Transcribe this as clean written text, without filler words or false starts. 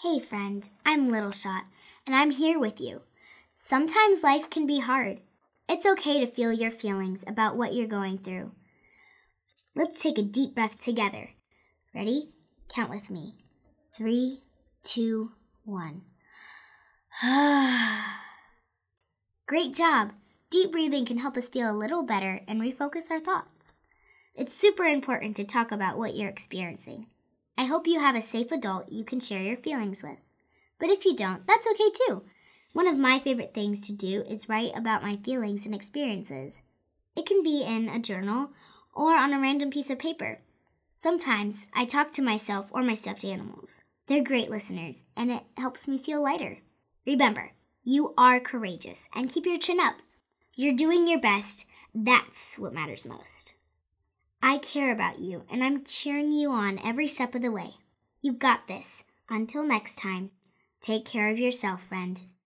Hey friend, I'm Little Shot, and I'm here with you. Sometimes life can be hard. It's okay to feel your feelings about what you're going through. Let's take a deep breath together. Ready? Count with me. 3, 2, 1. Great job! Deep breathing can help us feel a little better and refocus our thoughts. It's super important to talk about what you're experiencing. I hope you have a safe adult you can share your feelings with. But if you don't, that's okay too. One of my favorite things to do is write about my feelings and experiences. It can be in a journal or on a random piece of paper. Sometimes I talk to myself or my stuffed animals. They're great listeners, and it helps me feel lighter. Remember, you are courageous, and keep your chin up. You're doing your best. That's what matters most. I care about you, and I'm cheering you on every step of the way. You've got this. Until next time, take care of yourself, friend.